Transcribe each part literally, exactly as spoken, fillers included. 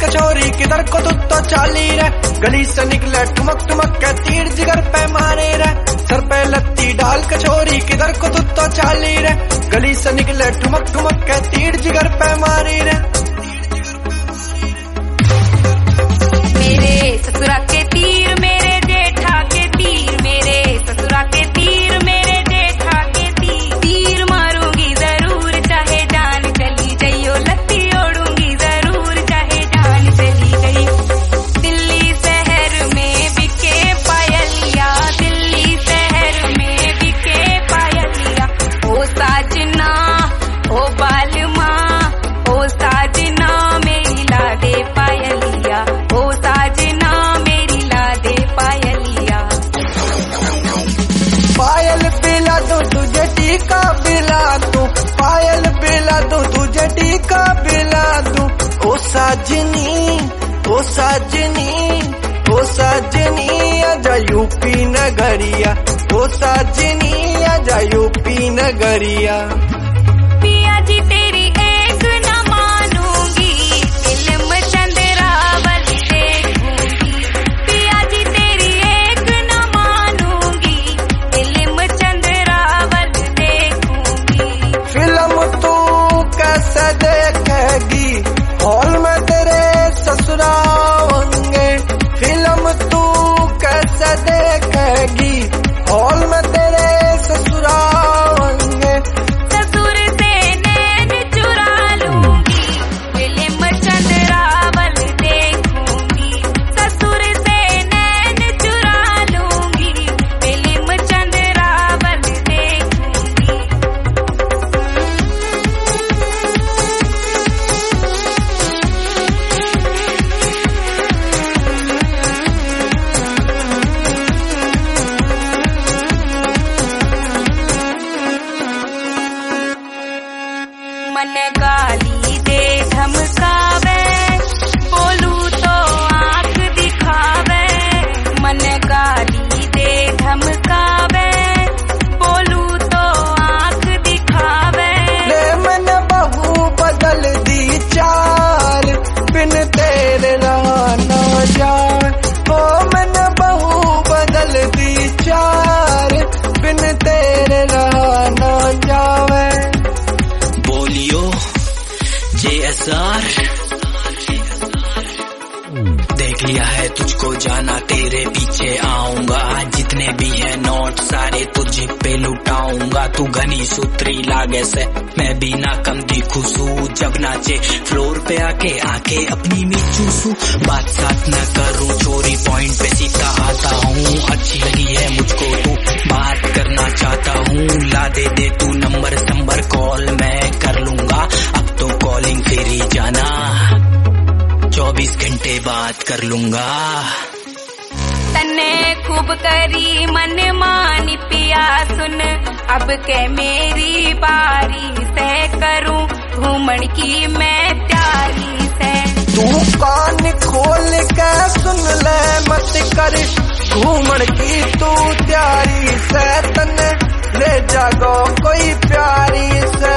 कचोरी किधर को तू तो चाली रे, गली से निकले ठुमक ठुमक के तीर जिगर पे मारे रे। सर पे लत्ती डाल कचोरी किधर को तू तो चाली रे, गली से निकले ठुमक ठुमक के तीर जिगर पे मारी रे। मेरे ससुरा के तीर मेरे जेठा के तीर, मेरे ससुरा के तीर मेरे जेठा के तीर। तीर मारूंगी जरूर चाहे जान चली जाइयो, लत्ती ओढ़ूंगी जरूर चाहे जान चली गई। दिल्ली शहर में बिके पायलिया, दिल्ली शहर में बिके पायलिया। ओ साजना ओ बालमा, ओ साजना मेरी ला दे पायलिया, ओ साजना मेरी ला दे पायलिया। पायल पिला दो तुझे टीका पिला दूं, पायल पिला दो तुझे टीका पिला दूं। ओ साजनी ओ साजनी ओ साजनी आजा यूपी नगरिया, ओ साजनी आजा यूपी नगरिया। पिया जी तेरी एक न मानूंगी, फिल्म चंद्रावल देखूंगी। पिया जी तेरी एक न मानूंगी, फिल्म चंद्रावल देखूंगी। फिल्म तू कैसे देखेगी, हॉल में तेरे ससुराल होंगे। फिल्म तू कैसे देखेगी, हॉल में तेरे ससुराल होंगे। ससुर से नैन चुरा लूंगी, फिल्म चंद्रावल देखूंगी। ससुर से नैन चुरा लूंगी, फिल्म चंद्रावल देखूंगी। मन गाली दे धमकावे, बोलू तो आंख दिखावे। मन गाली दे धमकावे, बोलू तो आंख दिखावे। ले मन बहू बदल दी चाल, बिन तेरे रहा न जाए। ओ मन बहू बदल दी चाल, बिन तेरे रहा न जावे। बोलियो जे एस आर, देख लिया है तुझको जाना, तेरे पीछे आऊंगा। जितने भी है नोट सारे तुझे पे लुटाऊंगा। तू घनी सूत्री लागे से मैं भी ना कम दिखूसू, जब नाचे फ्लोर पे आके आके अपनी में चूसू। बात साथ न करूं चोरी पॉइंट पे सीधा आता हूँ। अच्छी लगी है मुझको तू बात करना चाहता हूँ, ला दे दे तू नंबर संबर कॉल मैं कर लूंगा। अब तो कॉलिंग फेरी जाना, चौबीस घंटे बात कर लूंगा। तन्ने खूब करी मन मानी पिया सुन, अब के मेरी बारी से करूं घूमन की मैं तैयारी से। तू कान खोल के सुन ले मत कर घूमन की तू तैयारी से। तन्ने ले जागो कोई प्यारी से।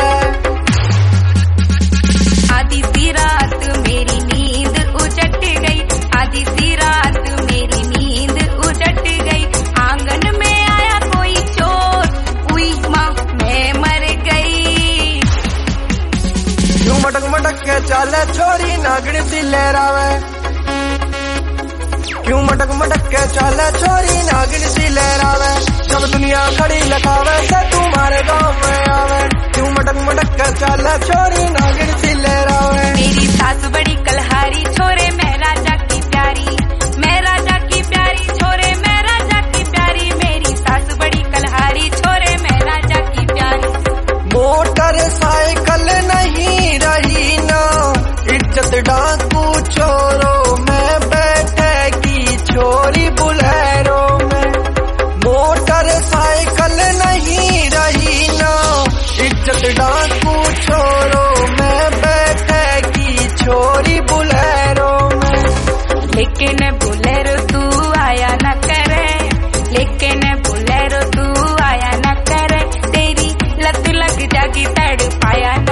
आधी सी रात मेरी नींद उजट गई, आधी सी रात मेरी नींद उजट गई। आंगन में आया कोई चोर, उई माँ मैं मर गई। यूं मटक मटक के चाले छोरी नागण सी लहरावे, क्यों मटक मटक के चाले छोरी नागण सी लहरावे। जब दुनिया खड़ी लखावे से तुम्हारे गाँव में आवे, क्यों मटक मटक के चाले छोरी नागण सी लहरावे। मेरी सास बड़ी कलहारी छोरे मैं राजा की प्यारी, मैं राजा की प्यारी छोरे मैं राजा की प्यारी। मेरी सास बड़ी कलहारी छोरे मैं राजा की प्यारी। मोटर साइकिल नहीं रही ना, इज्जत डाकू चोरों में बैठेगी छोरी बुलेरो में। मोटर साइकिल नहीं रही ना, इज्जत डाकू चोरों में बैठेगी छोरी बुलेरो में। लेकिन बुलेरो तू आया न करे, लेकिन बुलेरो तू आया न करे। तेरी लत लग जागी तड़ पाया